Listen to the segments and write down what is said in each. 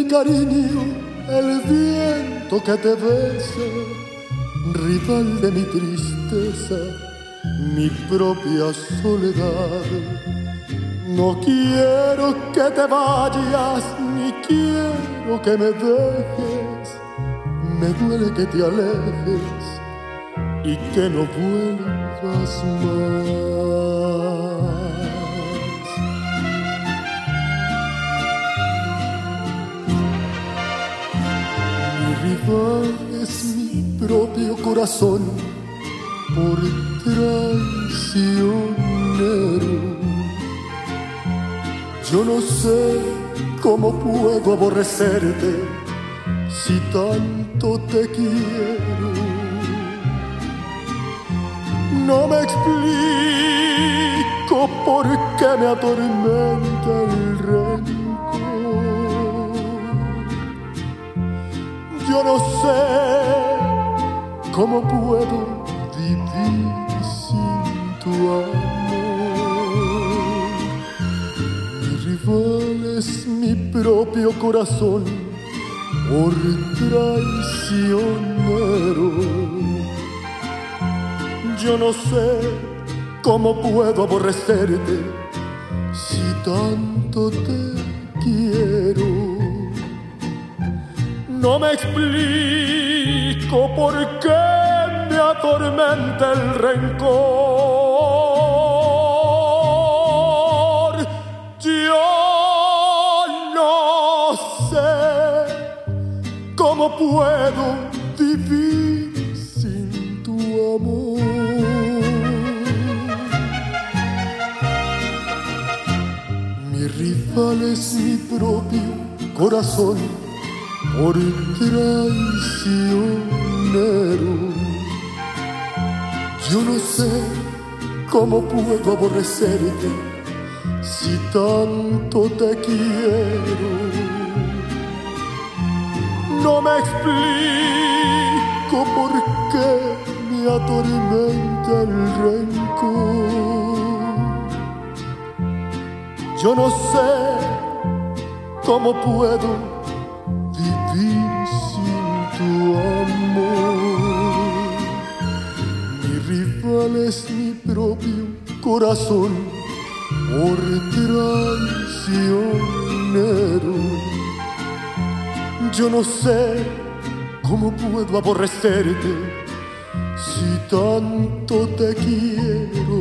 cariño, el viento que te besa, rival de mi tristeza, mi propia soledad. No quiero que te vayas, ni quiero que me dejes. Me duele que te alejes y que no vuelvas más. Mi rival es mi propio corazón, por traicionero. Yo no sé cómo puedo aborrecerte si tanto te quiero. No me explico por qué me atormenta el rencor. Yo no sé cómo puedo vivir sin tu amor. Mi rival es mi propio corazón, por traicionero. Yo no sé cómo puedo aborrecerte si tanto te quiero. No me explico por qué me atormenta el rencor. Yo no sé cómo puedo vivir sin tu amor. Mi rival es mi propio corazón, por traicionero. Yo no sé cómo puedo aborrecerte si tanto te quiero. No me explico por qué me atormenta el rencor. Yo no sé cómo puedo vivir sin tu amor. Mi rival es mi propio corazón, por traicionero. Yo no sé cómo puedo aborrecerte si tanto te quiero.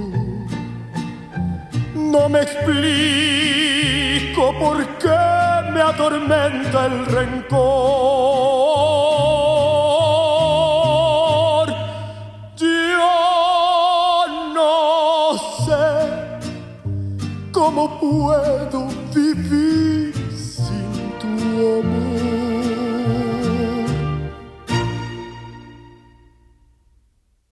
No me explico por qué me atormenta el rencor. Yo no sé cómo puedo vivir sin tu amor.